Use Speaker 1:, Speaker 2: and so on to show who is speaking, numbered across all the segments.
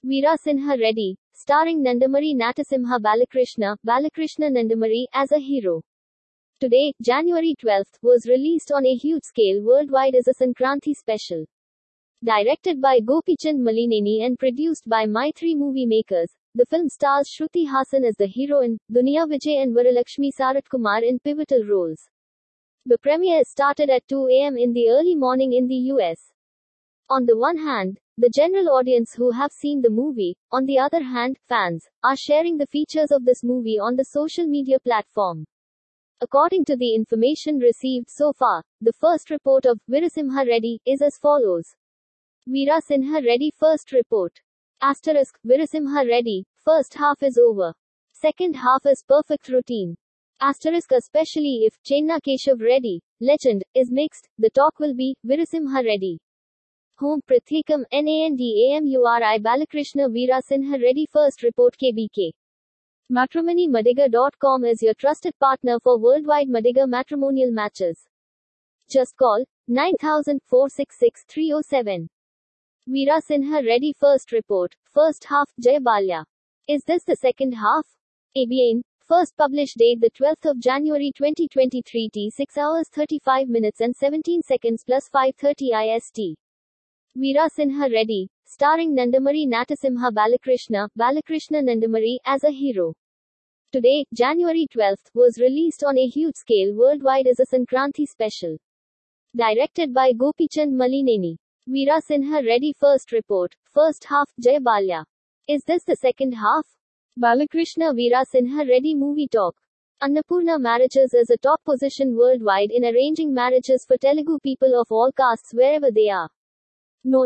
Speaker 1: Veera Sinha Reddy, starring Nandamari Natasimha Balakrishna Nandamari, as a hero. Today, January 12, was released on a huge scale worldwide as a Sankranti special. Directed by Gopichand Malineni and produced by My3 Movie Makers, the film stars Shruti Hassan as the heroine, Dunia Vijay and Varalakshmi Saratkumar in pivotal roles. The premiere started at 2 a.m. in the early morning in the US. On the one hand, the general audience who have seen the movie, on the other hand, fans, are sharing the features of this movie on the social media platform. According to the information received so far, the first report of Veerasimha Reddy is as follows. Veera Sinha Reddy first report. Asterisk, Veerasimha Reddy, first half is over. Second half is perfect routine. Asterisk, especially if Chenna Keshav Reddy, legend, is mixed, the talk will be Veerasimha Reddy. Home Prathikam Nandamuri Balakrishna Veera Sinha Reddy first report KBK. MatrimonyMadiga.com is your trusted partner for worldwide Madiga matrimonial matches. Just call 9000-466-307. Veera Sinha Reddy first report, first half, Jay Balya. Is this the second half? ABN, first published date the 12th of January 2023 T 6 hours 35 minutes and 17 seconds plus 5:30 IST. Veera Sinha Reddy, starring Nandamari Natasimha Balakrishna Nandamari, as a hero. Today, January 12, was released on a huge scale worldwide as a Sankranti special. Directed by Gopichand Malineni. Veera Sinha Reddy first report, first half, Jay Balya. Is this the second half? Balakrishna Veera Sinha Reddy movie talk. Annapurna Marriages is a top position worldwide in arranging marriages for Telugu people of all castes wherever they are. No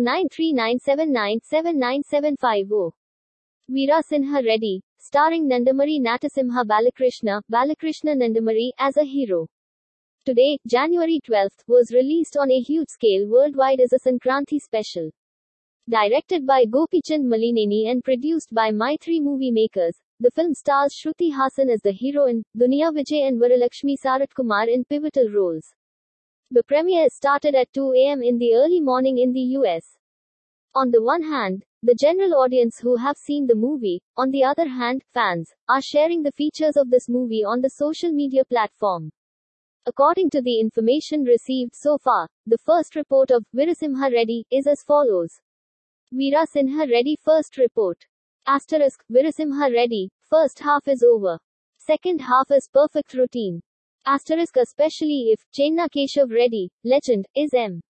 Speaker 1: 9397979750. Veera Sinha Reddy, starring Nandamari Natasimha Balakrishna Nandamari, as a hero. Today, January 12, was released on a huge scale worldwide as a Sankranti special. Directed by Gopichand Malineni and produced by My3 Movie Makers, the film stars Shruti Hassan as the heroine, Dunia Vijay and Varalakshmi Saratkumar in pivotal roles. The premiere started at 2 a.m. in the early morning in the US. On the one hand, the general audience who have seen the movie, on the other hand, fans, are sharing the features of this movie on the social media platform. According to the information received so far, the first report of Veerasimha Reddy is as follows. Veera Sinha Reddy first report. Asterisk, Veerasimha Reddy, first half is over. Second half is perfect routine. Asterisk, especially if Chenna Keshav Reddy, legend, is M.